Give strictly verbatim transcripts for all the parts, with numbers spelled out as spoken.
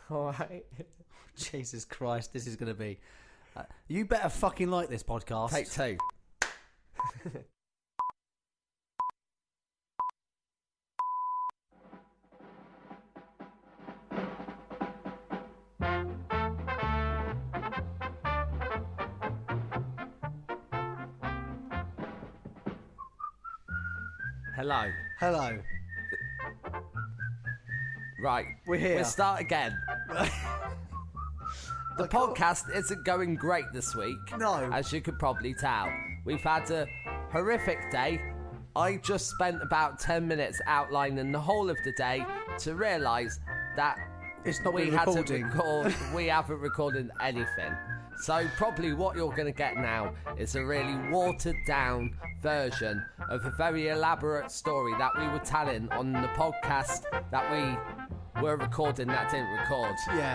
All right. Jesus Christ, this is going to be... Uh, you better fucking like this podcast. Take two. Hello. Hello. Right. We're here. We'll start again. The podcast isn't going great this week. No. As you could probably tell. We've had a horrific day. I just spent about ten minutes outlining the whole of the day to realise that It's not we been had to recording. record. We haven't recorded anything. So probably what you're going to get now is a really watered down version of a very elaborate story that we were telling on the podcast that we were recording that didn't record.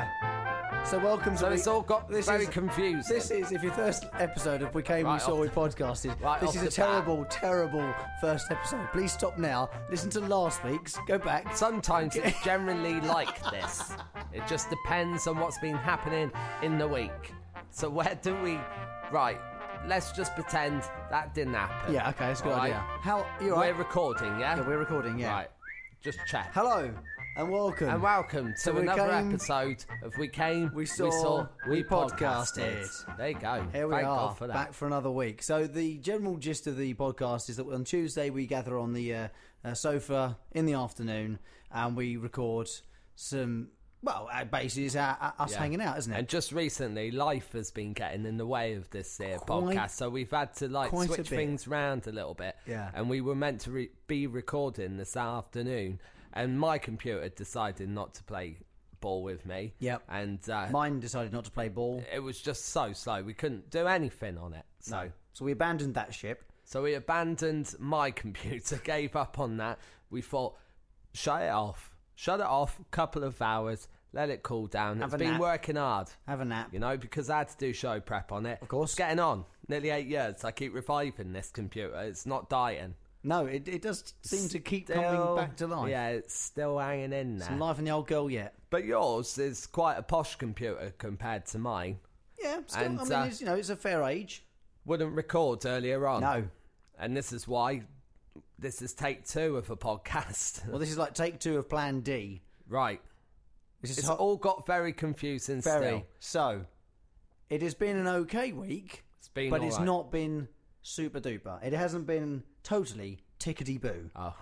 Yeah. So welcome to... So we- it's all got this very is- confusing. This is, if your first episode of We Came, Right We Saw, off We the- Podcasted, right this off is a the terrible, terrible first episode. Please stop now. Listen to last week's. Go back. Sometimes it's generally like this. It just depends on what's been happening in the week. So where do we... Right, let's just pretend that didn't happen. Yeah, okay, that's a good All right? idea. How... You all We're right? recording, yeah? Yeah, we're recording, yeah. Right, just check. Hello, and welcome. And welcome to So we another came- episode of We Came, We Saw, We, We podcasted. Podcasted. There you go. Here we Thank are, God for that. back for another week. So the general gist of the podcast is that on Tuesday we gather on the uh, uh, sofa in the afternoon and we record some... Well, uh, basically it's uh, uh, us Yeah. hanging out, isn't it? And just recently, life has been getting in the way of this uh, Quite- podcast, so we've had to like quite a switch bit. things around a little bit. Yeah. And we were meant to re- be recording this afternoon, and my computer decided not to play ball with me. Yep. And uh, Mine decided not to play ball. it was just so slow. We couldn't do anything on it. So. No. So we abandoned that ship. So we abandoned my computer, gave up on that. We thought, shut it off. Shut it off, couple of hours, let it cool down. Have It's a been nap. working hard, Have a nap. you know, because I had to do show prep on it. Of course. It's getting on. Nearly eight years. I keep reviving this computer. It's not dying. No, it, it does seem to keep Still- coming back to life. Yeah, it's still hanging in there. Some life in the old girl yet. But yours is quite a posh computer compared to mine. Yeah, still, And, I mean, uh, it's, you know, it's a fair age. Wouldn't record earlier on. No. And this is why this is take two of a podcast. Well, this is like take two of Plan D. Right. This is It's hot- all got very confusing very. still. So, it has been an okay week, It's been but all it's right. not been super duper. It hasn't been totally tickety boo. Oh.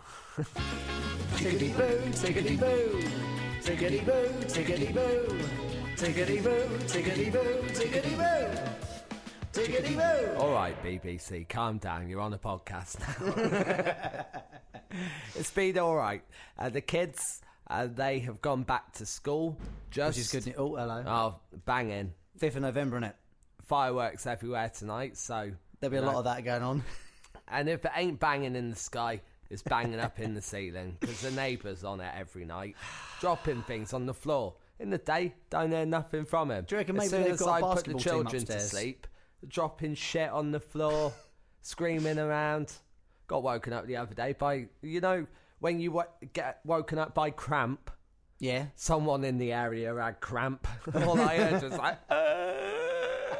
Tickety boo, tickety boo, tickety boo, tickety boo, tickety boo, tickety boo, tickety boo, tickety boo. All right, B B C, calm down. You're on a podcast now. It's been all right. Uh, the kids, uh, they have gone back to school. Just Which is good. Oh, hello. Oh, banging. fifth of November, innit? Fireworks everywhere tonight, so... There'll be a you lot know. of that going on. And if it ain't banging in the sky, it's banging up in the ceiling, because the neighbours on it every night, dropping things on the floor. In the day, don't hear nothing from him. Do you reckon as maybe soon they've as got a I put the basketball team children to upstairs? sleep, dropping shit on the floor, screaming around. Got woken up the other day by, you know, when you wo- get woken up by cramp, Yeah. someone in the area had cramp. All I heard was like, "Uh."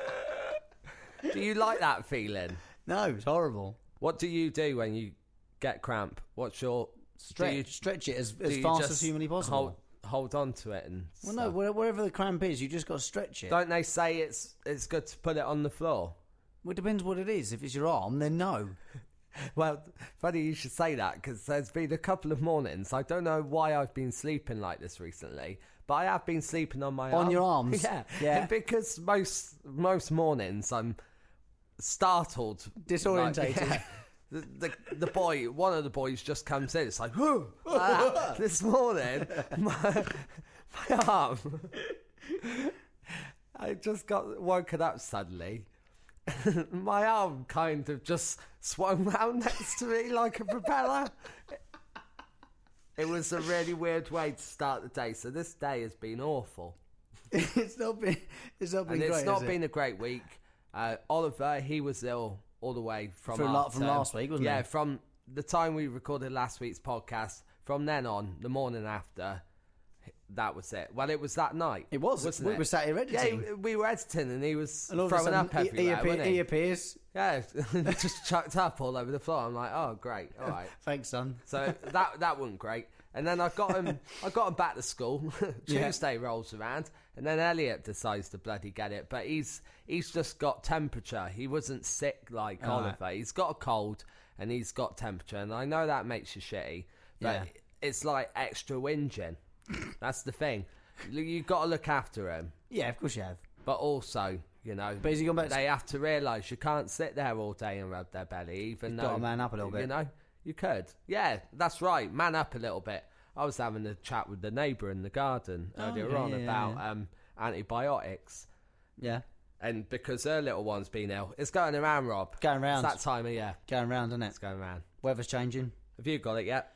Do you like that feeling? No, it's horrible. What do you do when you get cramp? What's your Stretch, do you, stretch it as, do as you fast just as humanly possible. Hold, hold on to it and well, stuff? no, where- wherever the cramp is, you just got to stretch it. Don't they say it's it's good to put it on the floor? Well, it depends what it is. If it's your arm, then no. Well, funny you should say that, because there's been a couple of mornings. I don't know why I've been sleeping like this recently, but I have been sleeping on my On arm. your arms? Yeah, Yeah. because most most mornings I'm startled, Disorientated. Like, yeah. The, the the boy, one of the boys just comes in. It's like, whoo! Ah, this morning, my, my arm. I just got woken up suddenly. My arm kind of just swung round next to me like a propeller. It was a really weird way to start the day. So this day has been awful. it's not been. It's not been And great. it's not has it? been a great week. Uh, Oliver, he was ill all the way from From our la- from term. last week, wasn't yeah, he? from the time we recorded last week's podcast. From then on, the morning after, that was it. Well, it was that night. It was. Wasn't we it? were sat here editing. Yeah, we were editing, and he was and all of a throwing sudden, up he, everywhere. he, appear, wasn't he? he appears. Yeah, just chucked up all over the floor. I'm like, oh, great, all right. Thanks, son. So that that wasn't great. And then I got him, I got him back to school. Tuesday yeah. rolls around, and then Elliot decides to bloody get it. But he's he's just got temperature. He wasn't sick like oh, Oliver. Right. He's got a cold, and he's got temperature. And I know that makes you shitty, but yeah. it's like extra whinging. That's the thing. You've got to look after him. Yeah, of course you have. But also, you know, but is he gone back they to... have to realise you can't sit there all day and rub their belly, even You've though... got to man up a little bit. You know, you could. Yeah, that's right. Man up a little bit. I was having a chat with the neighbour in the garden oh, earlier yeah, on yeah, about yeah. Um, antibiotics. Yeah. And because her little one's been ill. It's going around, Rob. Going around. It's that time of year. Going around, isn't it? It's going around. Weather's changing. Have you got it yet?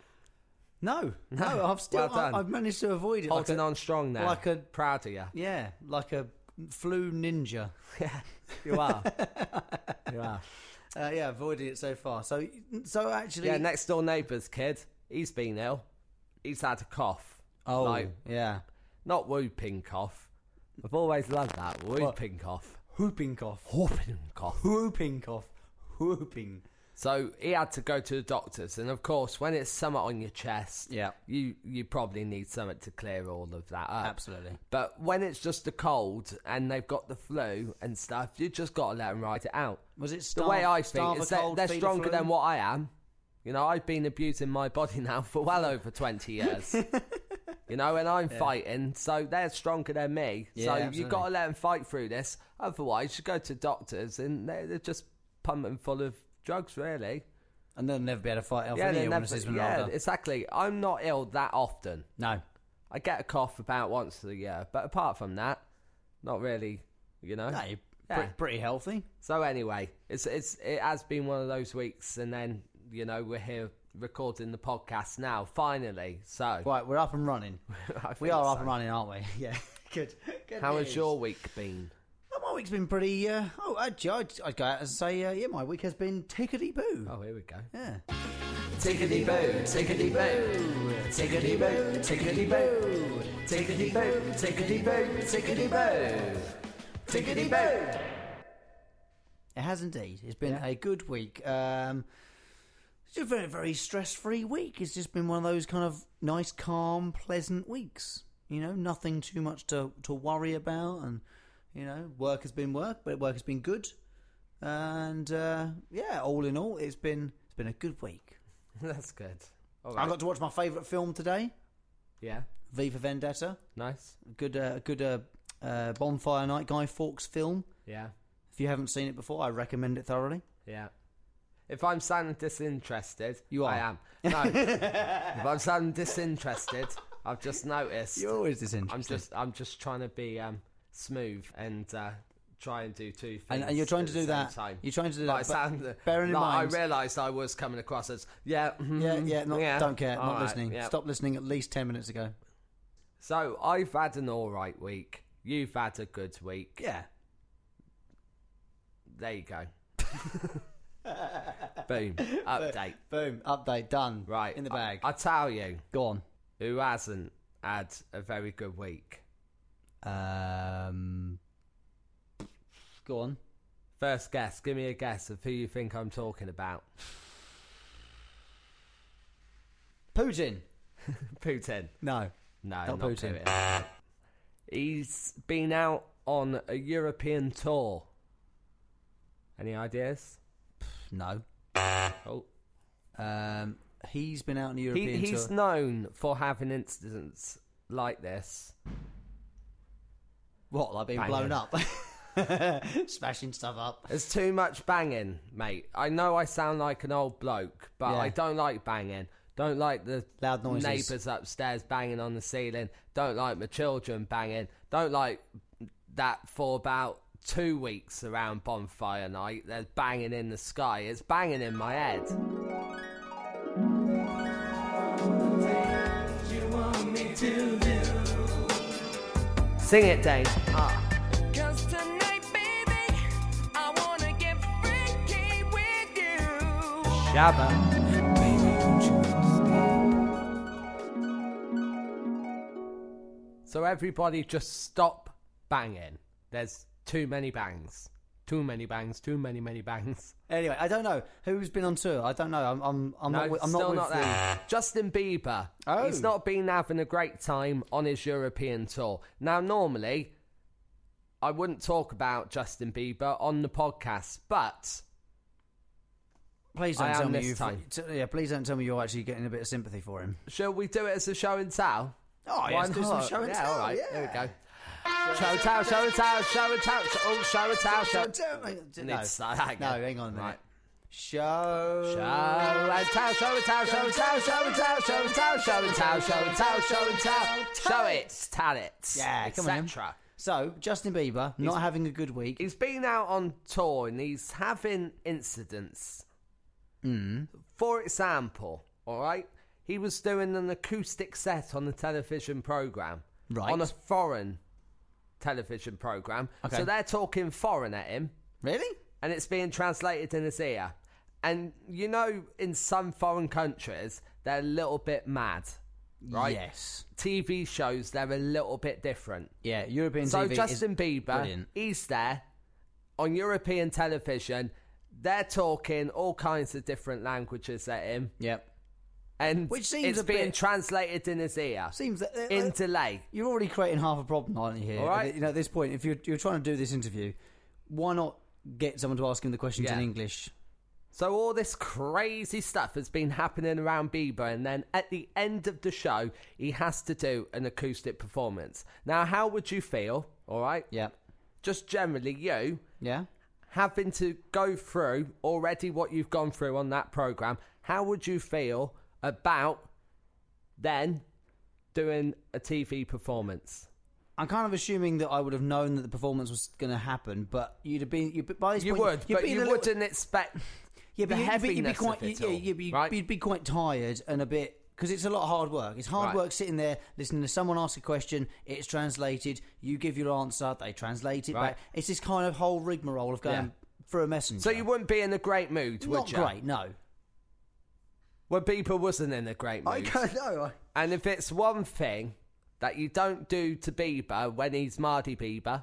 No. No, I've still... well done. I, I've managed to avoid it. Holding like a, on strong now. Like a... Proud of you. Yeah, like a flu ninja. Yeah, you are. You are. Uh, yeah, avoided it so far. So, so actually... Yeah, next door neighbour's kid, he's been ill. He's had a cough. Oh, like, yeah. Not whooping cough. I've always loved that. Whooping what? cough. Whooping cough. Whooping cough. Whooping cough. Whooping. So he had to go to the doctors, and of course, when it's something on your chest, yeah, you you probably need something to clear all of that up. Absolutely. But when it's just a cold and they've got the flu and stuff, you just got to let them ride it out. Was it starve, the way I think is that they're stronger the than what I am. You know, I've been abusing my body now for well over twenty years. You know, and I'm yeah. fighting, so they're stronger than me. Yeah, so absolutely. you've got to let them fight through this. Otherwise, you go to doctors and they're, they're just pumping full of drugs, really. And they'll never be able to fight off yeah, any never, illnesses when yeah, older. exactly. I'm not ill that often. No. I get a cough about once a year, but apart from that, not really, you know. No, you're yeah. pretty, pretty healthy. So anyway, it's it's it has been one of those weeks, and then, you know, we're here recording the podcast now, finally. So right, we're up and running. We are so. up and running, aren't we? Yeah, good. good How news. has your week been? Oh, my week's been pretty... Uh, oh, actually, I'd, I'd go out and say, uh, yeah, my week has been tickety-boo. Oh, here we go. Yeah. Tickety-boo, tickety-boo, tickety-boo, tickety-boo, tickety-boo, tickety-boo, tickety-boo, tickety-boo. It has indeed. It's been yeah. a good week. Um, it's a very, very stress-free week. It's just been one of those kind of nice, calm, pleasant weeks. You know, nothing too much to, to worry about, and... You know, work has been work, but work has been good, and uh, yeah, all in all, it's been it's been a good week. That's good. All right. I got to watch my favourite film today. Yeah, V for Vendetta. Nice. Good, uh, good uh, uh, bonfire night. Guy Fawkes film. Yeah. If you haven't seen it before, I recommend it thoroughly. Yeah. If I'm sounding disinterested, you are. I am. No. If I'm sounding disinterested, I've just noticed. You're always disinterested. I'm just I'm just trying to be. Um, smooth and uh, try and do two things and, and you're trying to do that time. You're trying to do that like, sound, bearing in like, mind I realised I was coming across as yeah mm-hmm, yeah yeah, not, yeah don't care not right, listening yeah. Stop listening at least ten minutes ago. So I've had an alright week, you've had a good week. Yeah, there you go. Boom, update. Boom, update, done. Right, in the bag. I, I tell you, go on, who hasn't had a very good week? Um, go on. First guess. Give me a guess of who you think I'm talking about. Putin. Putin. No. No, not, not Putin. Putin. He's been out on a European tour. Any ideas? No. Oh. Um, he's been out on a European he, tour. He's known for having incidents like this. What, like being banging. blown up? Smashing stuff up. There's too much banging, mate. I know I sound like an old bloke, but yeah. I don't like banging. Don't like the loud noises. Neighbours upstairs banging on the ceiling. Don't like my children banging. Don't like that for about two weeks around bonfire night. There's banging in the sky. It's banging in my head. What you want me to do? Sing it, Dane. Ah. Cause tonight, baby, I wanna get freaky with you. Shabba. Baby, don't you So everybody just stop banging. There's too many bangs. Too many bangs. Too many, many bangs. Anyway, I don't know who's been on tour. I don't know. I'm, I'm, I'm no, not. With, I'm still not with not the. there. Justin Bieber. Oh. He's not been having a great time on his European tour. Now, normally, I wouldn't talk about Justin Bieber on the podcast, but Please don't I tell am me this you've. time. T- yeah, please don't tell me you're actually getting a bit of sympathy for him. shall we do it as a show and tell? Oh, yeah, Why let's do some not? show and yeah, tell, all right. yeah. There we go. Show and tell, show and tell, show and tell. Oh, show and tell, show. No, It's like that no, again. hang on a minute. Right. Show. Show and tell, show and tell, show and tell, show and tell, show and tell, show and tell, show and tell, show and tell, show it, tell it, Yeah, come on. et cetera. So, Justin Bieber, not having a good week. He's been out on tour and he's having incidents. Mm. For example, all right, he was doing an acoustic set on a television program, Right. on a foreign television program. Okay. So they're talking foreign at him, Really? and it's being translated in his ear. And you know, in some foreign countries, they're a little bit mad, right? Yes. T V shows, they're a little bit different. Yeah, European So T V Justin is Bieber, brilliant. he's there on European television. They're talking all kinds of different languages at him, Yep. and Which seems it's a being bit- translated in his ear Seems that uh, in uh, delay. you're already creating half a problem, aren't you? Here, All right. You know, at this point, if you're you're trying to do this interview, why not get someone to ask him the questions Yeah. in English? So all this crazy stuff has been happening around Bieber, and then at the end of the show, he has to do an acoustic performance. Now, how would you feel? All right, Yeah. just generally, you. Yeah. having to go through already what you've gone through on that program, how would you feel about then doing a T V performance? I'm kind of assuming that I would have known that the performance was going to happen, but you'd have been. You'd, by this You point, would, you'd but been you a little- wouldn't expect Yeah, the but you'd, be- you'd be heaviness quite. of it yeah, all, you'd be, right? you'd be quite tired and a bit. Because it's a lot of hard work. It's hard Right. work sitting there listening to someone ask a question. It's translated. You give your answer. They translate it Right. back. It's this kind of whole rigmarole of going Yeah. through a messenger. So you wouldn't be in a great mood, would not you? great, no. When Bieber wasn't in a great mood. know. And if it's one thing that you don't do to Bieber when he's Marty Bieber,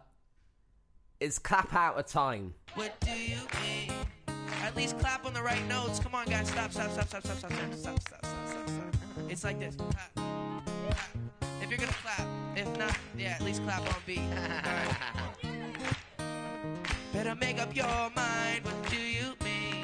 is clap out of time. What do you mean? At least clap on the right notes. Come on, guys. Stop, stop, stop, stop, stop, stop, stop, stop, stop, stop, stop, stop. It's like this. Clap. Clap. If you're gonna clap. If not, yeah, at least clap on beat. All right. Better make up your mind. What do you mean?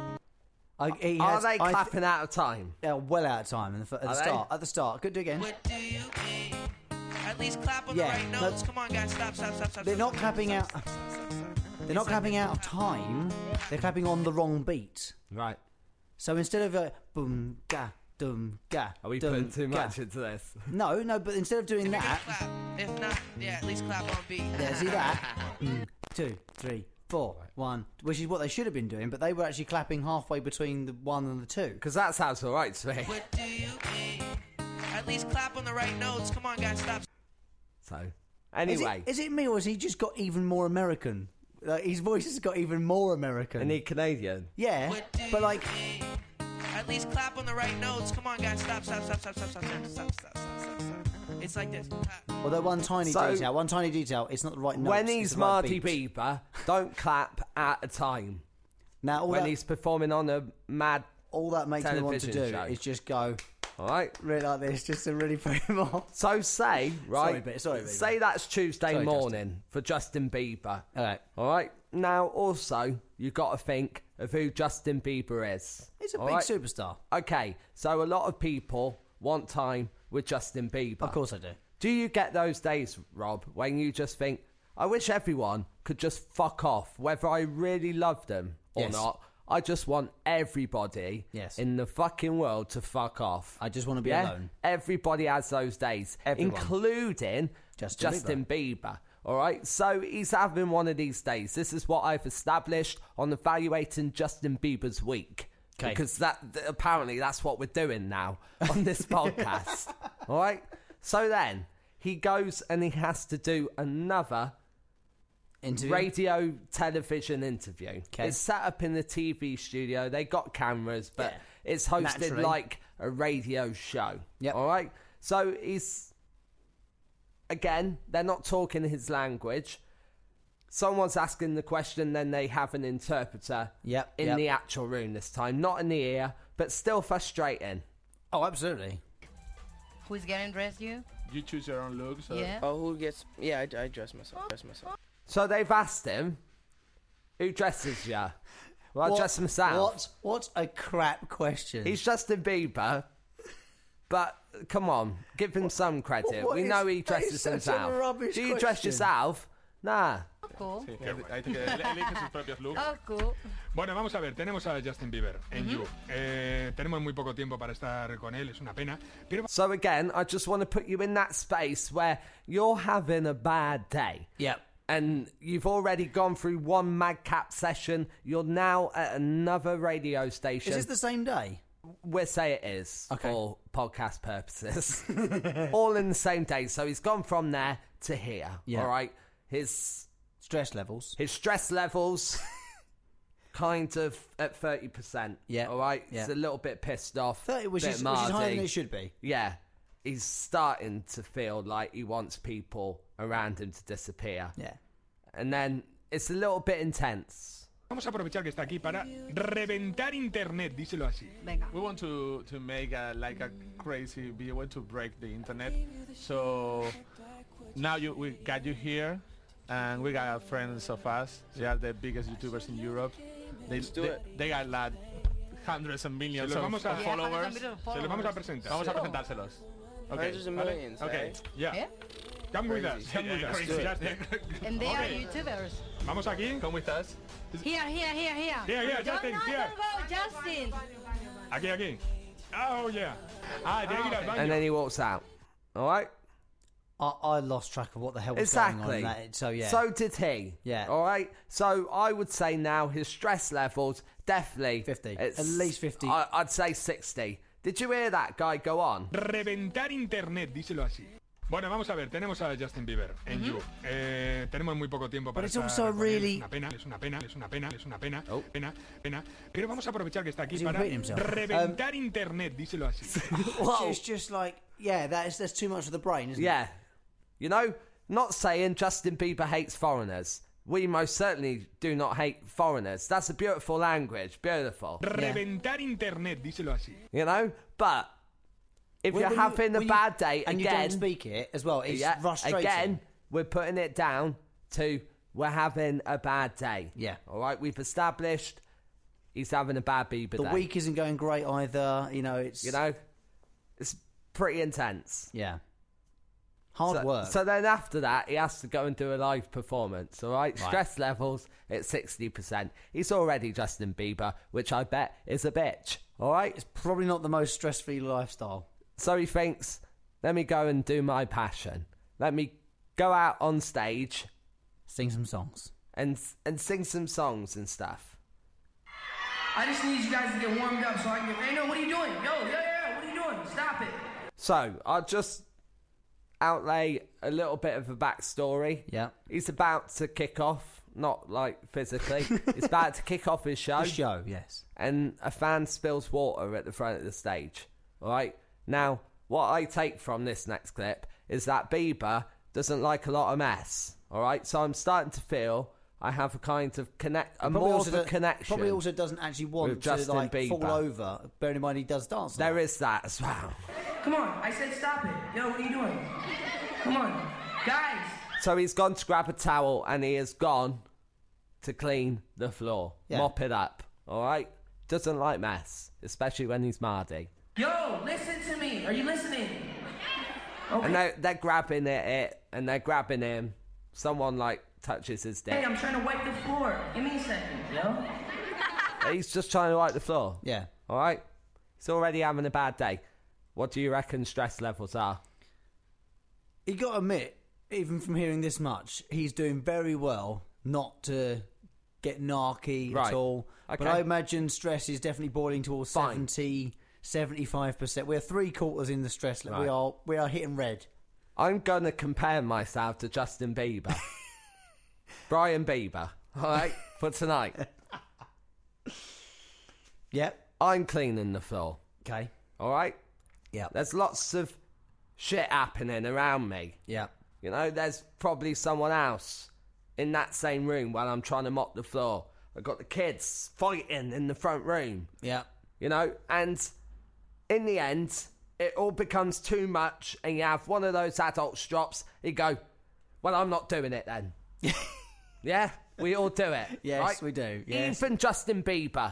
I, he Are has- they I th- clapping out of time? Yeah, well out of time in the, at the Are they? start. At the start, could do again. What do you mean? At least clap on Yeah, the right no- notes. Come on, guys. Stop, stop, stop, stop. They're stop, not stop, clapping stop, out. stop, stop, stop, stop. They're not It's clapping like out of this. time. They're clapping on the wrong beat. Right. So instead of a boom ga dum ga, Are we dum, putting too ga. much into this? No, no. But instead of doing If you're gonna that, clap. If not, yeah, at least clap on beat. yeah, see that? Mm, two, three, four, one. Which is what they should have been doing, but they were actually clapping halfway between the one and the two. Because that sounds all right to me. What do you mean? At least clap on the right notes. Come on, guys. Stop. So, Is anyway. it, is it me or has he just got even more American? Like, his voice has got even more American. Any Canadian? Yeah, What do but like, you mean? At least clap on the right notes. Come on, guys. Stop, stop, stop, stop, stop, stop, stop, stop, stop, stop, stop. It's like this. Clap. although one tiny So- detail, one tiny detail, it's not the right notes. When it's he's the right Marty beat. Bieber, don't clap at a time. Now all when that, he's performing on a mad... all that makes me want to television do show. is just go All right? really like this, just to really put him off. So say, right? Sorry, Bea- sorry, Bea. say that's Tuesday Sorry, morning for Justin Bieber. All right, All right? Now, also, you got to think of who Justin Bieber is. he's a all big right? superstar. Okay, so a lot of people want time with Justin Bieber. Of course I do. Do you get those days, Rob, when you just think, I wish everyone could just fuck off, whether I really love them or Yes. not? I just want everybody Yes. in the fucking world to fuck off. I just want to be yeah? alone. Everybody has those days, Everyone. including Justin Justin, Bieber. All right, so he's having one of these days. This is what I've established on evaluating Justin Bieber's week. 'Kay. Because that th- apparently that's what we're doing now on this podcast. All right, so then he goes and he has to do another Interview. radio television interview. 'Kay. It's set up in the T V studio. They got cameras, but Yeah. it's hosted Naturally. like a radio show. Yep. All right. So he's again, they're not talking his language. Someone's asking the question, then they have an interpreter Yep, in yep. the actual room this time. Not in the ear, but still frustrating. Oh, absolutely. Who's getting dressed? You? You choose your own looks. Or Yeah. Oh, who gets? Yeah, I, I dress myself. Dress myself. So they've asked him, who dresses you? Well, I dress myself. What? What a crap question. He's Justin Bieber, but come on, give him some credit. What we is- know he that is dresses such a himself. rubbish Do you dress question. yourself? Nah. Oh, cool. Sí, que hay que elige sus propios looks. Oh, cool. Bueno, vamos a ver, tenemos a Justin Bieber en You. Eh, tenemos muy poco tiempo para estar con él, es una pena. Pero So again, I just want to put you in that space where you're having a bad day. Yep. And you've already gone through one madcap session. You're now at another radio station. Is this the same day? We'll say it is Okay. for podcast purposes. All in the same day. So he's gone from there to here. Yeah. All right. His Stress levels. his stress levels kind of at thirty percent. Yeah. All right. Yeah. He's a little bit pissed off. thirty, which bit is, which is higher mardy. than it should be. Yeah. He's starting to feel like he wants people around him to disappear. Yeah. And then it's a little bit intense. vamos a aprovechar que está aquí para reventar internet, díselo así. Venga. We want to to make a, like a crazy video, we want to break the internet. So now you we got you here, and we got friends of us. They are the biggest YouTubers in Europe. They Let's do they, it. they got like hundreds and Se millions los of, vamos a, of Yeah, followers. hundreds of se los vamos a followers. presentar. Vamos a presentárselos. Okay. Hundreds of ¿vale? millions. Okay. eh? Yeah. Yeah? Come with us. Crazy. Come with Yeah, us. crazy. Justin. And they are Okay. YouTubers. Vamos aquí. ¿Cómo estás? Here, here, here, here. Here, here, Don't, Justin, no, here. don't go, Justin. Aquí, aquí. Oh, yeah. Ah, tiene que ir al baño. And then he walks out. All right? I, I lost track of what the hell was Exactly. going on. in That, so yeah. So did he. Yeah. All right. So I would say now his stress levels definitely fifty. it's- At least fifty. I, I'd say sixty. Did you hear that guy go on? Reventar internet, díselo así. Bueno, vamos a ver, tenemos a Justin Bieber en You. Eh, tenemos muy poco tiempo para But it's estar also con él. really- Es una pena, es una pena, es una pena, es una pena, Oh. pena, pena. Pero vamos a aprovechar que está aquí Is he para repeating himself? reventar internet, díselo así. Whoa. It's just like, yeah, that is, that's too much for the brain, isn't it? Yeah. You know, not saying Justin Bieber hates foreigners. We most certainly do not hate foreigners. That's a beautiful language. Beautiful. Reventar internet, díselo así. You know? But if When- you're when you- having a when you- bad day and again, you don't speak it as well, it's yeah, frustrating. again, we're putting it down to we're having a bad day. Yeah. All right, we've established he's having a bad Bieber The day. week isn't going great either. You know, it's You know? It's pretty intense. yeah, hard so, work. So then after that, he has to go and do a live performance, all right? Right. Stress levels at sixty percent. He's already Justin Bieber, which I bet is a bitch, all right? It's probably not the most stress-free lifestyle. So he thinks, let me go and do my passion. Let me go out on stage Sing some songs. and and sing some songs and stuff. I just need you guys to get warmed up so I can get. Hey, no, what are you doing? Yo, yo, yo, what are you doing? Stop it. So I'll just outlay a little bit of a backstory. Yeah. He's about to kick off, not like physically. He's about to kick off his show. The show, yes. And a fan spills water at the front of the stage. All right. Now, what I take from this next clip is that Bieber doesn't like a lot of mess. All right. So I'm starting to feel I have a kind of connect, a Probably more also of a do- connection. Probably also doesn't actually want with to Justin like fall Bieber. over. Bearing in mind he does dance. a There lot. is that as well. Come on, I said stop it. Yo, what are you doing? Come on, guys. So he's gone to grab a towel and he has gone to clean the floor, Yeah. mop it up. All right. Doesn't like mess, especially when he's Mardy. Yo, listen to me. Are you listening? Okay. And they're, they're grabbing at it, and they're grabbing him. Someone, like, touches his Hey, dick. I'm trying to wipe the floor. Give me a second, yo. He's just trying to wipe the floor. Yeah. All right? He's already having a bad day. What do you reckon stress levels are? You got to admit, even from hearing this much, he's doing very well not to get narky Right. at all. But Okay. I imagine stress is definitely boiling towards Fine. seventy, seventy-five percent. We're three quarters in the stress level. We Right. are we are hitting red. I'm going to compare myself to Justin Bieber. Brian Bieber. All right? For tonight. Yep. I'm cleaning the floor. Okay. All right? Yeah. There's lots of shit happening around me. Yeah. You know, there's probably someone else in that same room while I'm trying to mop the floor. I've got the kids fighting in the front room. Yeah. You know, and in the end, it all becomes too much, and you have one of those adult drops. You go, well, I'm not doing it then. Yeah, we all do it. Yes, right? we do. Yes. Even Justin Bieber.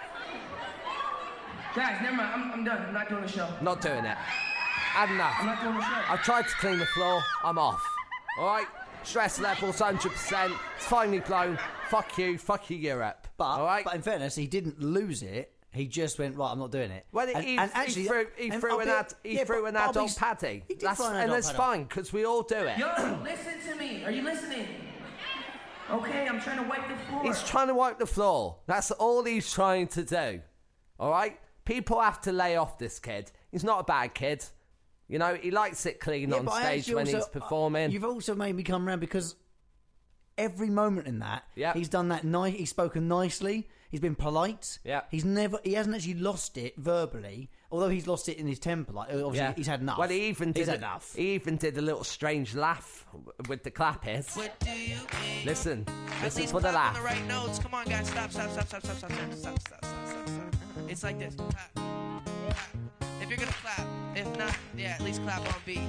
Guys, never mind. I'm, I'm done. I'm not doing the show. Not doing it. Had enough. I'm not doing the show. I've tried to clean the floor. I'm off. All right? Stress levels one hundred percent. It's finally blown. Fuck you. Fuck you, Europe. But, all right? but in fairness, he didn't lose it. He just went, right, I'm not doing it. Well, and, he, and he actually, threw, he and threw I'll an, be- ad, he yeah, threw but an I'll be- adult paddy. He did That's, throw an and adult it's paddy. fine, because we all do it. Yo, listen to me. Are you listening? Okay, I'm trying to wipe the floor. He's trying to wipe the floor. That's all he's trying to do. All right? People have to lay off this kid. He's not a bad kid. You know, he likes it clean Yeah, on but I stage actually when also- he's performing. You've also made me come around because every moment in that, Yep. he's done that nice. He's spoken nicely. He's been polite. Yep. He's never. He hasn't actually lost it verbally. Although he's lost it in his temper. Like obviously, Yeah. he's had enough. Well, he even he's did had a- enough. He even did a little strange laugh w- with the clappers. What do you mean? Listen, At listen least for the clap on laugh. the right notes. Come on, guys. Stop, stop, stop, stop, stop, stop, stop, stop, stop, stop, stop, stop. It's like this. Clap. Clap. If you're gonna clap, if not, yeah, at least clap on beat.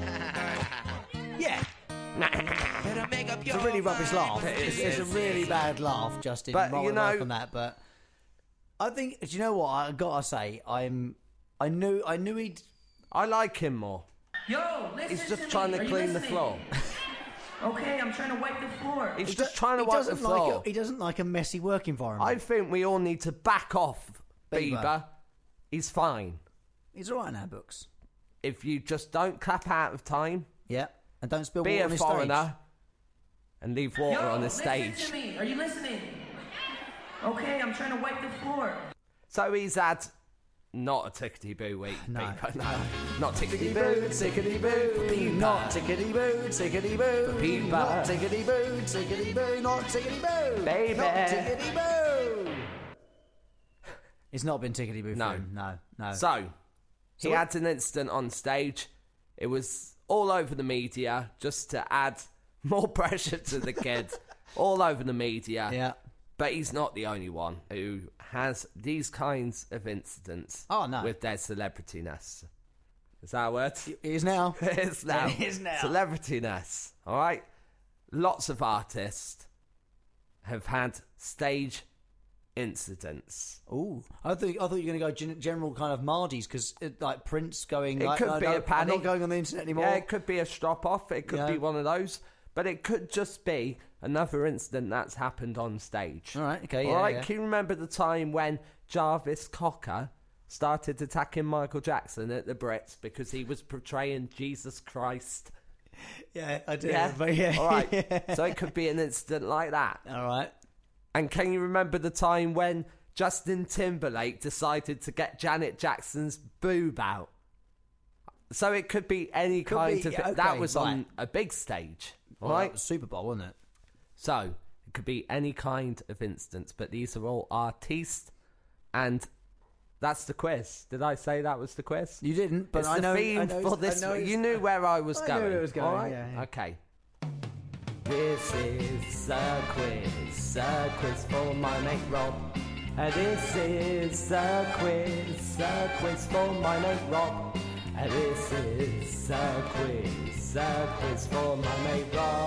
Yeah. Better make up It's your a really rubbish mind. laugh. It's, it's a really bad laugh, Justin. But, Might you wanna work know- on that. But I think, do you know what? I gotta say, I'm. I knew. I knew he'd. I like him more. Yo, listen He's just to trying me. to Are you clean the listening? floor. Okay, I'm trying to wipe the floor. He's he just do- trying to he wipe the doesn't floor. Like a, he doesn't like a messy work environment. I think we all need to back off Bieber. Bieber. He's fine. He's all right in our books. If you just don't clap out of time, Yeah, and don't spill be water a on his foreigner, stage. and leave water Yo, on the listen stage. to me. Are you listening? Okay, I'm trying to wipe the floor. So he's had not a tickety boo week. No. Bieber. no, not tickety Tickety boo, boo, tickety boo, Bieber. not tickety boo, tickety boo, Bieber. not tickety boo, tickety boo, not tickety boo, Baby. not tickety boo. It's not been tickety boo. No. for him. no, no. So, he what- had an incident on stage. It was all over the media just to add more pressure to the kid. All over the media. yeah. But he's not the only one who has these kinds of incidents Oh, no. with their celebrityness. Is that a word? It is now. It is now. It is now. Celebrityness. All right? Lots of artists have had stage incidents. Ooh, I thought I thought you were going to go gen- general kind of Mardies because like Prince going. It like, could no, be no, a paddy. I'm not going on the internet anymore. Yeah, it could be a strop off. It could Yeah. be one of those. But it could just be another incident that's happened on stage. All right, okay, All yeah, right, yeah. can you remember the time when Jarvis Cocker started attacking Michael Jackson at the Brits because he was portraying Jesus Christ? yeah, I do. Yeah? But yeah. All right. So it could be an incident like that. All right. And can you remember the time when Justin Timberlake decided to get Janet Jackson's boob out? So it could be any Could kind be- of... okay, that was on right. a big stage, Well, right? that was Super Bowl, wasn't it? So it could be any kind of instance, but these are all artistes, and that's the quiz. Did I say that was the quiz? You didn't, but it's I the know. theme I know for it's- this. I know You it's- knew where I was I knew going. where it was going, All right? yeah, yeah. Okay. This is a quiz, a quiz for my mate Rob. Uh, this is a quiz, a quiz for my mate Rob. Uh, this is a quiz, a quiz for my mate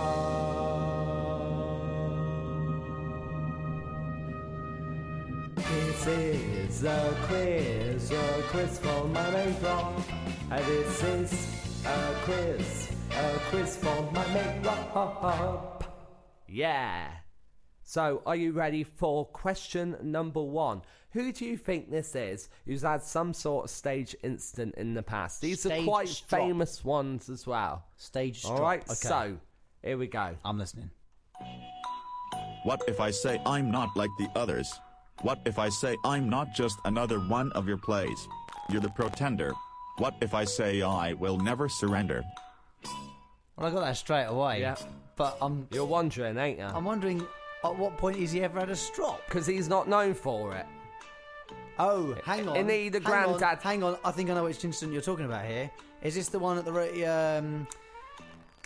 Rob. This is a quiz, a quiz for my mate Rob. Uh, this is a quiz, a quiz for my mate Rob. Yeah. So, are you ready for question number one? Who do you think this is who's had some sort of stage incident in the past? These Stage are quite strop. famous ones as well. Stage All strop. right, Okay. so here we go. I'm listening. What if I say I'm not like the others? What if I say I'm not just another one of your plays? You're the pretender. What if I say I will never surrender? Well, I got that straight away. Yeah. But I'm You're wondering, ain't you? I'm wondering at what point has he ever had a strop? Because he's not known for it. Oh, hang on. Isn't he the hang on, granddad? Hang on, I think I know which incident you're talking about here. Is this the one at the re- um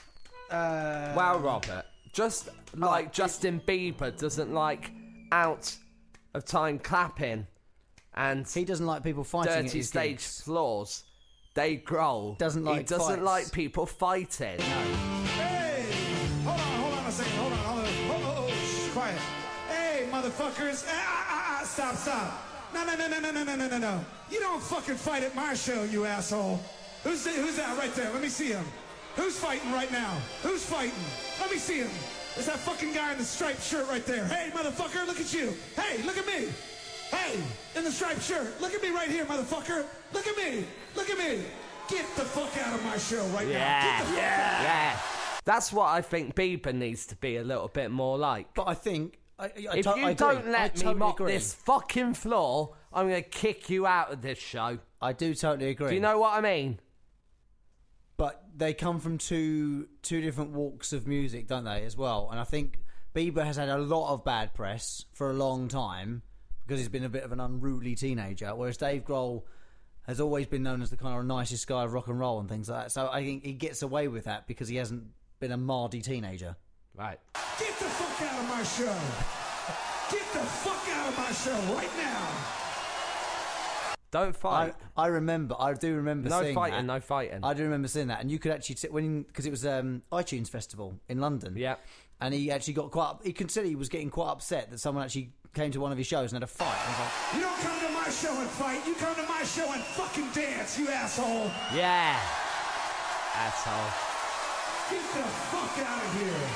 Uh, Well, Robert, just like Justin Bieber doesn't like out of time clapping and he doesn't like people fighting at dirty his stage gigs. floors. Dave Grohl Doesn't like he doesn't fights. like people fighting. Hey, hold on, hold on a second, hold on, hold on. Oh, oh, oh, shh, quiet. Hey, motherfuckers. Ah, ah, ah, stop, stop. No, no, no, no, no, no, no, no, no, no. You don't fucking fight at my show, you asshole. Who's the, who's that right there? Let me see him. Who's fighting right now? Who's fighting? Let me see him. There's that fucking guy in the striped shirt right there. Hey, motherfucker, look at you. Hey, look at me. Hey, in the striped shirt. Look at me right here, motherfucker. Look at me. Look at me. Get the fuck out of my show right now. Yeah, Get the fuck yeah, yeah. That's what I think Bieber needs to be a little bit more like. But I think I, I, if to- you I don't agree. let I me totally mop agree. this fucking floor, I'm going to kick you out of this show. I do totally agree. Do you know what I mean? But they come from two two different walks of music, don't they, as well? And I think Bieber has had a lot of bad press for a long time because he's been a bit of an unruly teenager, whereas Dave Grohl has always been known as the kind of nicest guy of rock and roll and things like that. So I think he gets away with that because he hasn't been a mardy teenager. Right. Get the fuck out of my show. Get the fuck out of my show right now. Don't fight. I, I remember, I do remember No seeing fighting, that. no fighting. I do remember seeing that, and you could actually sit when because it was um, iTunes Festival in London. Yeah, and he actually got quite. He considered he was getting quite upset that someone actually came to one of his shows and had a fight. I was like, You don't come to my show and fight. You come to my show and fucking dance, you asshole. Yeah. Asshole. Get the fuck out of here.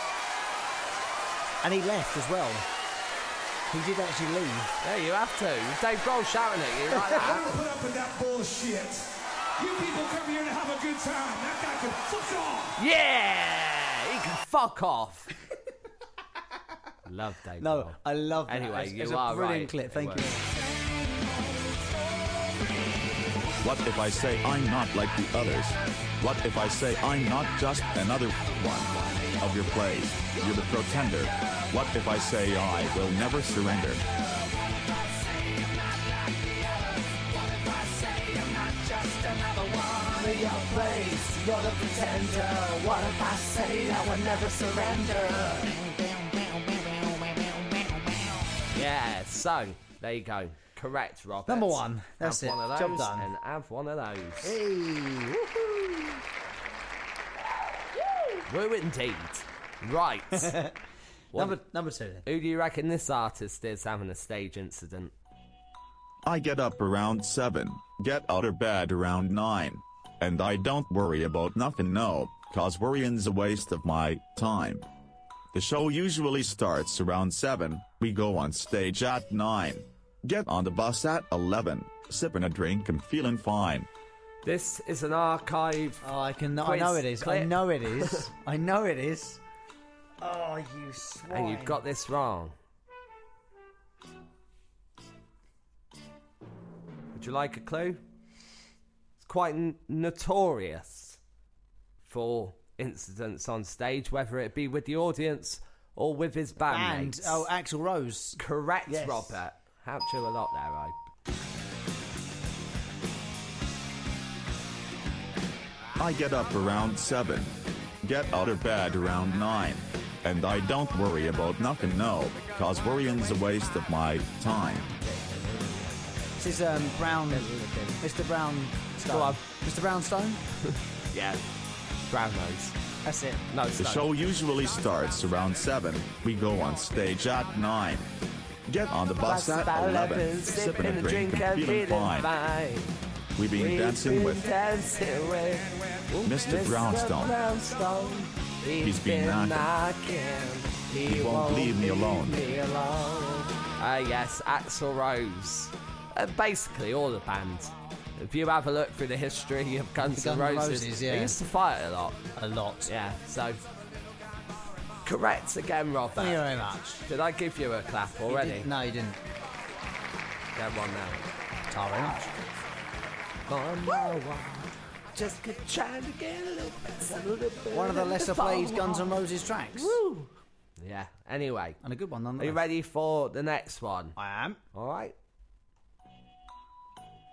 and he left as well. He did actually leave. Yeah, you have to. Dave Grohl shouting at you like I that. don't put up with that bullshit. You people come here to have a good time. That guy can fuck off. Yeah, he can fuck off. Love Dave No, Grohl. I love that. Anyway, It's- you it's are a brilliant right. clip. It Thank you. works. What if I say I'm not like the others? What if I say I'm not just another one of your plays? You're the pretender. What if I say I will never surrender? You're the pretender. What if I say I would never surrender? Yeah, so there you go. Correct, Robert. Number one. That's have it. One of Job those done. And have one of those. Hey, woohoo. Woo indeed. Right. What- Number number two then. Who do you reckon this artist is having a stage incident? I get up around seven, get out of bed around nine. And I don't worry about nothing, no, cause worrying's a waste of my time. The show usually starts around seven, we go on stage at nine. Get on the bus at eleven, sipping a drink and feeling fine. This is an archive. Oh, I can. I quiz know it is. I clip. know it is. I know it is. Oh, you swine! And you've got this wrong. Would you like a clue? It's quite n- notorious for incidents on stage, whether it be with the audience or with his And bandmates. oh, Axl Rose. Correct, Yes. Robert. Helped you a lot there, I. I get up around seven, get out of bed around nine. And I don't worry about nothing, no, cause worrying's a waste of my time. This is um, Brown, Mister Brownstone. Go on. Mister Brownstone. Yeah. Brown nose. That's it. No, The Stone. show usually starts around seven, we go on stage at nine. Get on the bus at eleven, sipping a drink and feeling fine. We've been dancing with dancing with Mister Brownstone. Brownstone. He's been knocking. He won't leave me alone. Ah, yes, Axl Rose. Uh, basically, all the bands. If you have a look through the history of Guns N' Guns N' Roses, Roses, yeah. they used to fight a lot. A lot. Yeah, so. Correct again, Robert. Thank you very much. Did I give you a clap already? You did- no, you didn't. Get one now. Thank you very much. On my walk, just keep trying to get a little bit, a little bit. One of the lesser played Guns N' Roses tracks. Woo! Yeah. Anyway, And a good one, are you nonetheless. ready for the next one? I am. All right.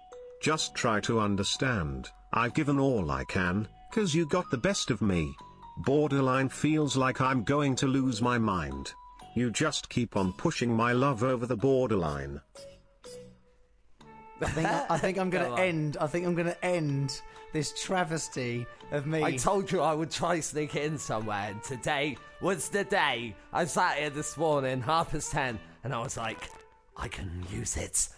Just try to understand. I've given all I can, 'cause you got the best of me. Borderline feels like I'm going to lose my mind. You just keep on pushing my love over the borderline. I think I think I'm Go going on. to end. I think I'm going to end this travesty of me. I told you I would try sneak it in somewhere, and today was the day. I sat here this morning, half past ten, and I was like, I can use it.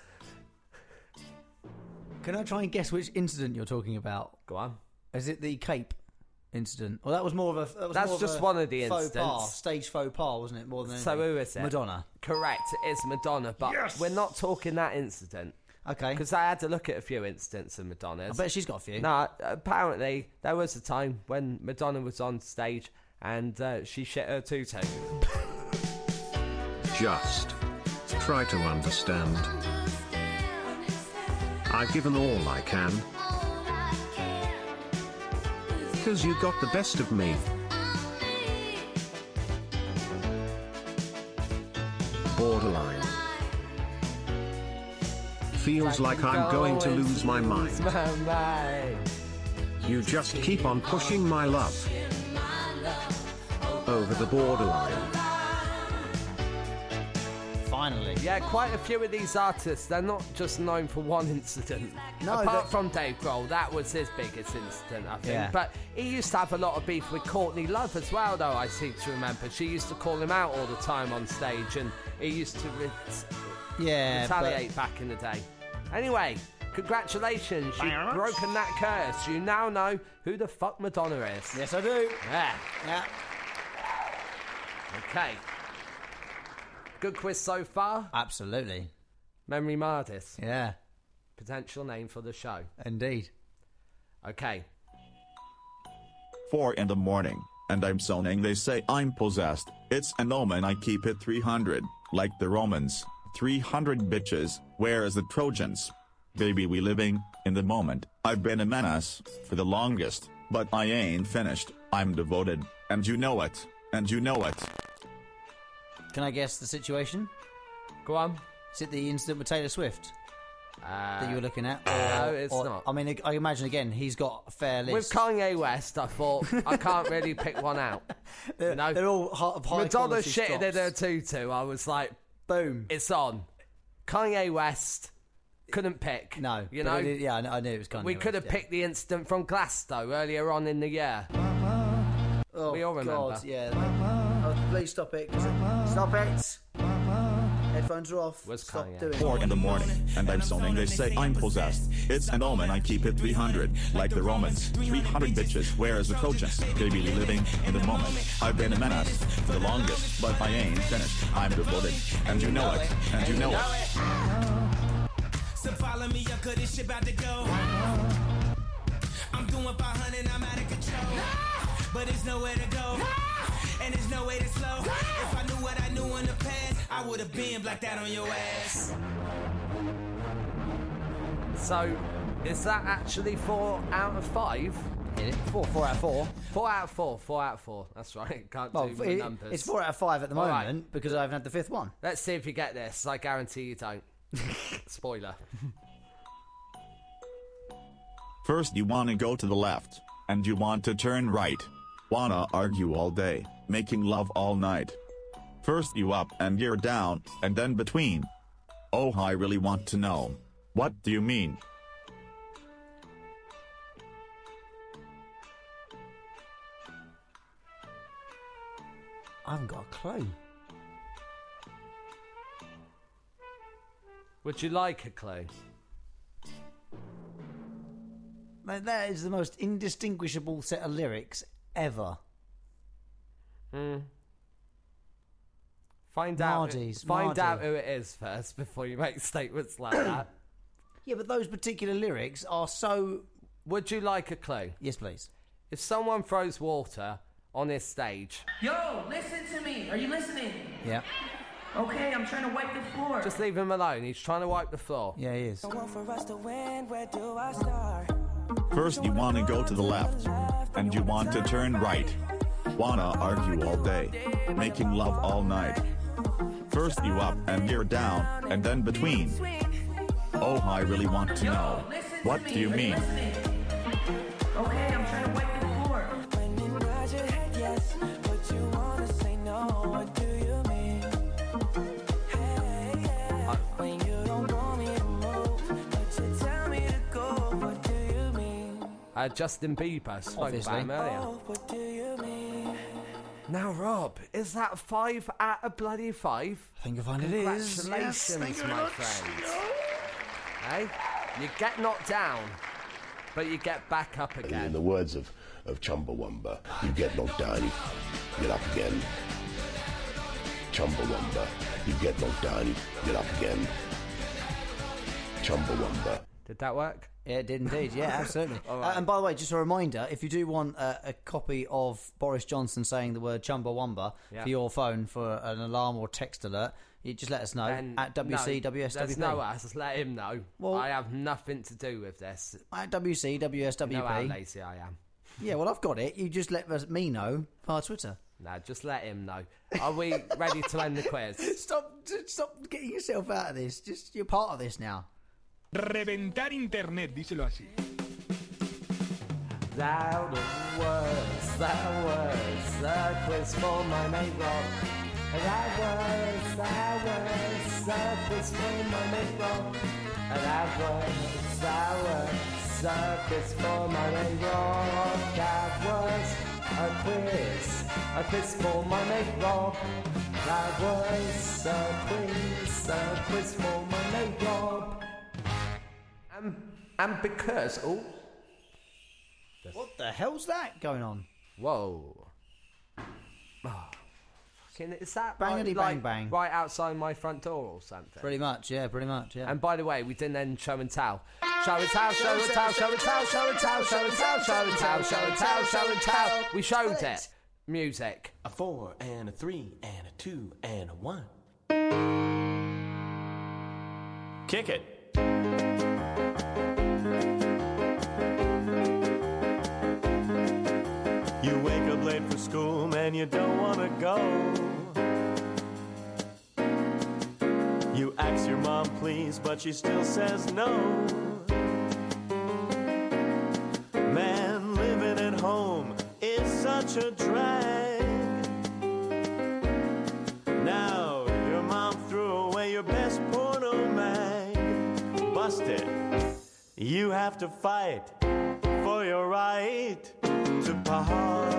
Can I try and guess which incident you're talking about? Go on. Is it the Cape incident? Well, that was more of a. That was That's more of just a one of the faux incidents. Pas, stage faux pas, wasn't it? More than So anything. who is it? Madonna. Correct, it's Madonna, but Yes! we're not talking that incident. Okay. Because I had to look at a few incidents of Madonna's. I bet she's got a few. No, apparently there was a time when Madonna was on stage and uh, she shit her tutu. Just try to understand. I've given all I can. Cause you got the best of me. Borderline. Feels like I'm going to lose my mind. My mind. You just keep on pushing my love over the borderline. Finally. Yeah, quite a few of these artists, they're not just known for one incident. No, Apart that- from Dave Grohl, that was his biggest incident, I think. Yeah. But he used to have a lot of beef with Courtney Love as well, though, I seem to remember. She used to call him out all the time on stage, and he used to re- Yeah. retaliate back in the day. Anyway, congratulations, you've Thanks. broken that curse. You now know who the fuck Madonna is. Yes, I do. Yeah. Yeah. Okay. Good quiz so far. Absolutely. Memory Mardis. Yeah. Potential name for the show. Indeed. Okay. Four in the morning, and I'm zoning. They say I'm possessed. It's an omen. I keep it three hundred, like the Romans. three hundred bitches, whereas the Trojans. Baby, we living in the moment. I've been a menace for the longest, but I ain't finished. I'm devoted, and you know it, and you know it. Can I guess the situation? Go on. Is it the incident with Taylor Swift Uh, that you were looking at? no, it's or- not. I mean, I imagine again he's got a fair list. With Kanye West, I thought I can't really pick one out. they're, No. they're all high, of high Madonna quality shitted in stops. her tutu. I was like, boom, it's on. Kanye West couldn't pick. No, you but know. I did- yeah, I kn- I knew it was Kanye We could have West, yeah. picked the incident from Glasgow earlier on in the year. Oh, we all remember. God, yeah. Oh, please stop it. 'cause it- Stop it. Headphones are off. Was Stop Kanye. doing Four it. in the morning, and I'm zoning. They say I'm possessed. It's an omen. I keep it three hundred, like the Romans. three hundred bitches, whereas the Trojans. Baby, we living in the moment. I've been a menace for the longest, but I ain't finished. I'm devoted, and you know it, and you know it. So follow me up, cause this shit about to go. I'm doing five hundred, I'm out of control. But there's nowhere to go, and there's no way to slow. If I knew what I knew in the past, I would have been blacked out on your ass. So, is that actually four out of five? Hit it. Four, four out of four. Four out of four. Four out of four. That's right. Can't Well, do the it- numbers. it's four out of five at the All moment right. because I haven't had the fifth one. Let's see if you get this. I guarantee you don't. Spoiler. First you wanna go to the left, and you want to turn right. Wanna argue all day, making love all night. First you up and you're down, and then between. Oh, I really want to know. What do you mean? I haven't got a clue. Would you like a clue? That- That is the most indistinguishable set of lyrics ever. Hmm. Find out. Mardy's, Find Mardy. out who it is first before you make statements like that. Yeah, but those particular lyrics are so... Would you like a clue? Yes, please. If someone throws water on his stage, Yo, listen to me. Are you listening? Yeah. Okay, I'm trying to wipe the floor. just leave him alone. He's trying to wipe the floor. Yeah, he is. For us to win, where do I start? First you wanna go to the left, and you want to turn right. Wanna argue all day, making love all night. First you up and you're down, and then between. Oh, I really want to know. What do you mean? Okay, I'm trying to wipe the floor. Uh, Justin Bieber spoke Obviously. about him earlier. Now, Rob, is that five out of bloody five? I think I find it is. Congratulations, Yes, thank you very my much. friend. Hey, you get knocked down, but you get back up In again. the words of, of Chumbawamba, you get knocked down, you get up again. Chumbawamba, you get knocked down, you get up again. Chumbawamba. Did that work? Yeah, it did indeed. Yeah, absolutely. All uh, right. and by the way, just a reminder, if you do want uh, a copy of Boris Johnson saying the word Chumbawamba Yeah. for your phone for an alarm or text alert, you just let us know Then- at W C W S W P. No, there's no us. Let him know. Well- I have nothing to do with this. At W C W S W P. You know how lazy I am. Yeah, well, I've got it. You just let us, me know via Twitter. No, just let him know. Are we ready to end the quiz? Stop, stop getting yourself out of this. Just you're part of this now. Reventar internet, díselo así. Thou the words, thou words, the quiz for my mate Rob. Thou words, thou words, the quiz for my mate Rob. Thou words, thou words, the quiz for my mate Rob. That was a quiz, a quiz for my mate Rob. That was a quiz, a quiz for my mate Rob. And, and because, oh. What the hell's that going on? Whoa. Oh, fucking, is that Bangity right, bang like, bang. right outside my front door or something? Pretty much, yeah, pretty much, yeah. And by the way, we didn't end show and tell. Show and tell, show and tell, show and tell, show and tell, show and tell, show and tell, show and tell, show and tell. We showed it. Music. A four and a three and a two and a one. Kick it. You wake up late for school, man, you don't wanna go. You ask your mom please, but she still says no. Man, living at home is such a drag. Now your mom threw away your best porno mag. Busted. You have to fight for your right to party.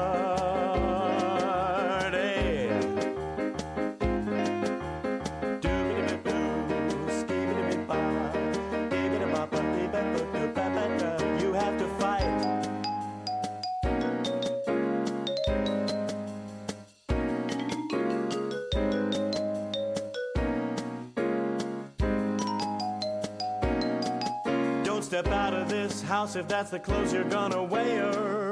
You have to fight. Don't step out of this house if that's the clothes you're gonna wear.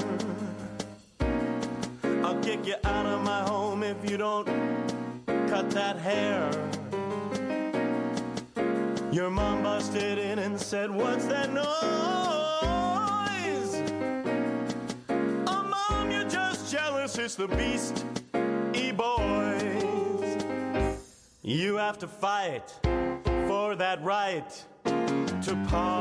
I'll kick you out of my home if you don't cut that hair. Your mom busted in and said, "What's that noise?" Oh, Mom, you're just jealous. It's the beast, E-boys. You have to fight for that right to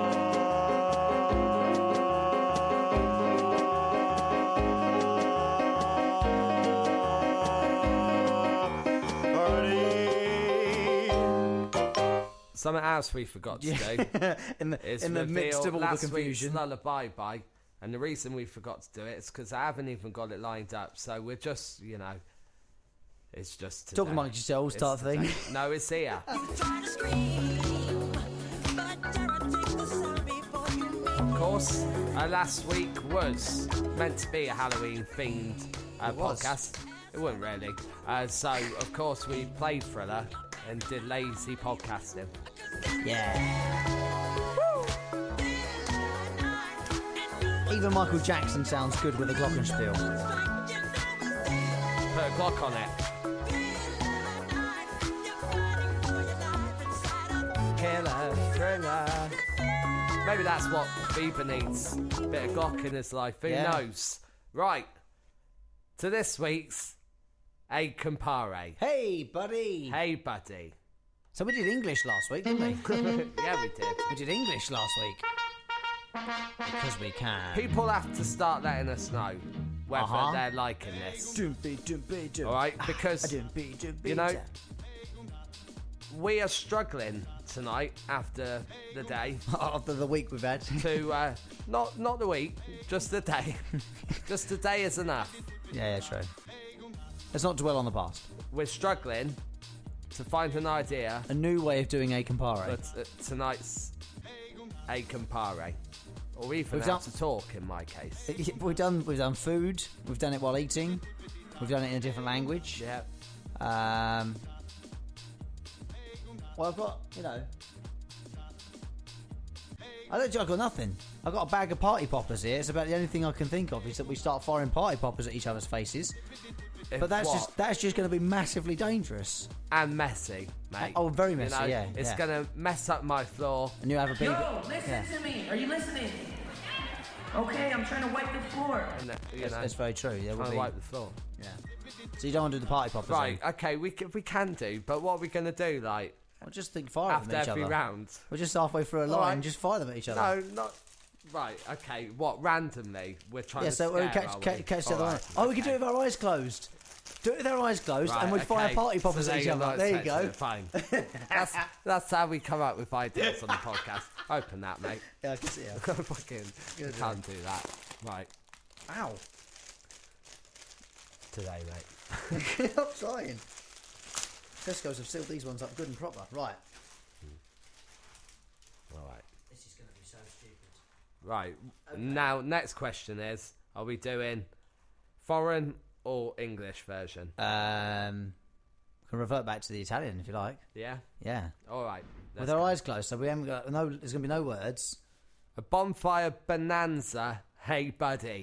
Something else we forgot to Yeah. do. in the, is in the midst reveal of all the last confusion. week's lullaby by, and the reason we forgot to do it is because I haven't even got it lined up. So we're just, you know, it's just today. Talking amongst yourselves It's type thing. today. No, it's here. Of course, uh, last week was meant to be a Halloween themed uh, It was. podcast. It wasn't really. Uh, so, of course, we played Thriller and did lazy podcasting. Yeah. Even Michael Jackson sounds good with a glockenspiel. Put a Glock on it. Killer, thriller. Maybe that's what Bieber needs. A bit of Glock in his life. Who Yeah. knows? Right. To this week's A Compare. Hey, buddy. Hey, buddy. So we did English last week, didn't we? Yeah, we did. We did English last week. Because we can. People have to start letting us know whether Uh-huh. they're liking this. Doom be, doom be, doom. All right, because Ah, doom be, doom be, you know, doom. we are struggling tonight after the day. After the week we've had. to uh, not not the week, just the day. Just the day is enough. Yeah, yeah, true. Let's not dwell on the past. We're struggling to find an idea. A new way of doing a compare. For t- tonight's a compare, or even We've how done- to talk in my case. We've done we've done food. We've done it while eating. We've done it in a different language. Yeah. Um. Well, I've got you know. I don't. I've got nothing. I've got a bag of party poppers here. It's about the only thing I can think of is that we start firing party poppers at each other's faces. If But that's what? just that's just going to be massively dangerous. And messy, mate. Oh, very messy, You know, yeah, It's yeah. going to mess up my floor. And you have a big. Yo, listen yeah. to me. Are you listening? Okay, I'm trying to wipe the floor. And, uh, you That's, know, that's very true. Yeah, trying we'll to be, wipe the floor. yeah. So you don't want to do the party poppers, Right, then? okay, we can, we can do, but what are we going to do, like, Well, just think fire after them at each every other. round? We're just halfway through a All line. right. Just fire them at each other. No, not... Right, okay, what, randomly? We're trying Yeah, to so we'll scare, catch, are catch, we? catch the All other right, one. Oh, we can okay. do it with our eyes closed. Do it with our eyes closed, Right, and we'd fire okay. party poppers So at each there other. you There you go. go. Fine. That's, that's how we come up with ideas on the podcast. Open that, mate. Yeah, I can see it. Fucking, you Good, can't do that. Right, Ow. today, mate. I'm trying. Tesco's have sealed these ones up good and proper. Right. All right. This is going to be so stupid. Right. Now, next question is, are we doing foreign or English version? Um, we can revert back to the Italian if you like. Yeah? Yeah. All right. With our eyes closed, so we haven't got no. There's going to be no words. A bonfire bonanza, hey buddy.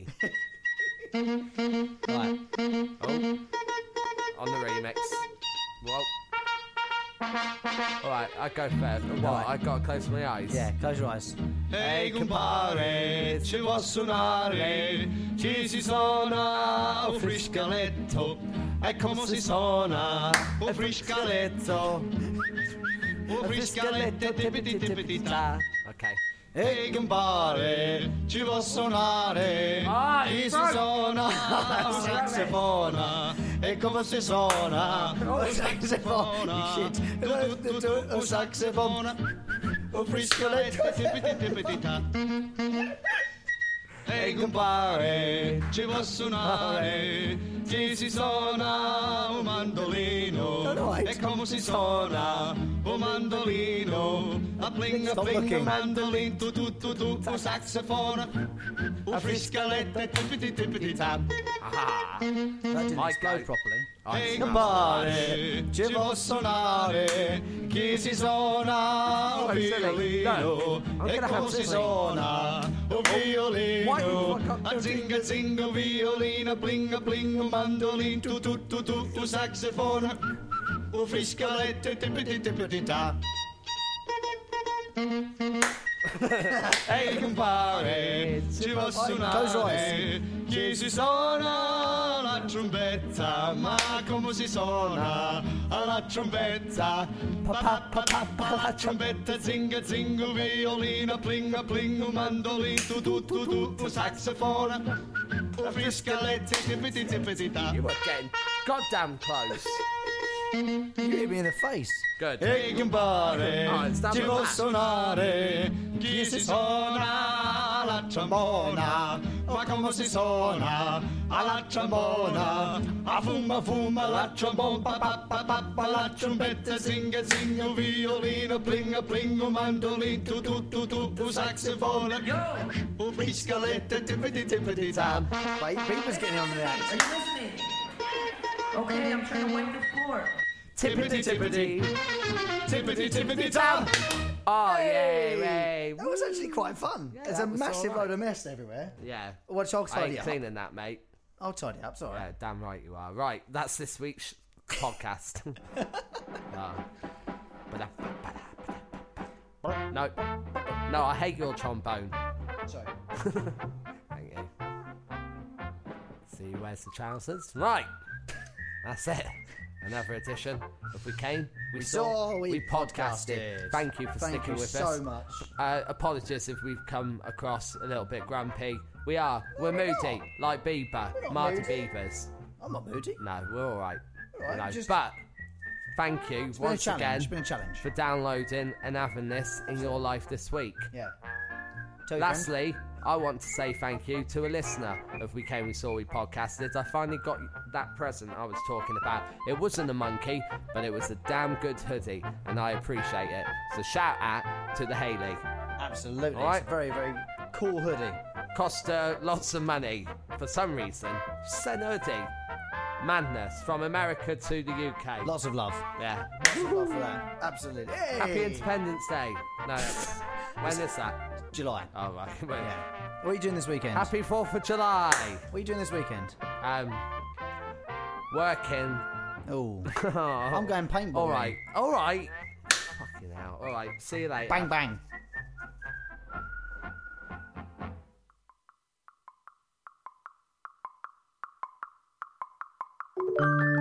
Right. Oh. On the remix. Whoa. Alright, I go first. What? Right. I gotta close my eyes. Yeah, close your eyes. Ehi compare, ci vuol suonare, ci si suona un friscaletto, e come si suona un friscaletto, un friscaletto tippiti tippiti ta. Okay. Ehi compare, ci vuol suonare, ci si suona un saxofona, e come si suona un saxofona, tu tu tu tu un saxofona, un friscaletto tippiti tippiti ta. Ehi compare, ci vuol suonare, ci si suona un mandolino, e come si suona un mandolino, a pling a pling a mandolin, tu tu tu tu un saxofona, un friscaletto tippiti tippiti tap. Aha. That didn't I explode go. properly. Ehi compare, ci vuol suonare, chi si suona un violino, e come si suona un violino, a zinga zinga un violino, pling a pling un mandolin, tu tu tu tu un saxofona, un friscaletto tippiti tippiti ta. Ehi compare, ci vuol suonare, chi si suona la trombetta, ma come si suona la trombetta? Pa pa pa pa pa la trombetta, zinga zinga un violino, plinga plinga un mandolin, tu tu tu tu un saxofona, un friscaletto tippiti tippiti ta. You were getting goddamn close. You hit me in the face. Good. Ehi compare, Alright, stand ci with vuol that. suonare, chi si suona la trombona, ma come si suona alla trombona, a fuma fuma la trombona, pa pa pa pa pa la trombetta, zinga zinga un violino, plinga plinga un mandolin, tu tu tu tu un saxofone, un friscaletto tippiti tippiti tam. Wait, Beaver's getting on the Are act. you listening? Okay, I'm trying to wipe the floor. Tippity tippity, tippity tippity tam. Oh, Hey! yeah, That was actually quite fun. Yeah, There's that a was massive alright. load of mess everywhere. Yeah. Watch, I'll I tidy ain't up. cleaning that, mate. I'll tidy up, it's alright. Yeah, damn right you are. Right, that's this week's podcast. Oh. No. No, I hate your trombone. Sorry. Thank you. See, where's the trousers? Right. That's it. Another edition of We Came, We, We Saw, Saw, We We podcasted. Podcasted. Thank you for Thank sticking you with so us. much. Uh, apologies if we've come across a little bit grumpy. We are. We're moody, like Bieber, not Marty moody. Beavers. I'm not moody. No, we're all right. All right, no, just- but thank you It's been a once challenge, again it's been a challenge. for downloading and having this in your life this week. Yeah. Tell your friend. Lastly, I want to say thank you to a listener of We Came We Saw We podcasted. I finally got that present I was talking about. It wasn't a monkey, but it was a damn good hoodie, and I appreciate it. So shout out to the Haley. Absolutely. All right? It's a very, very cool hoodie. Cost her lots of money for some reason. Send hoodie. Madness from America to the U K. Lots of love. Yeah. Lots of love for that. Absolutely. Hey! Happy Independence Day. No, it's- when is that? July. Oh, right. Well, Yeah. What are you doing this weekend? Happy fourth of July. What are you doing this weekend? Um, working. Oh. I'm going paintball. All right. All right. Fucking hell. All right. See you later. Bang, bang. Thank you.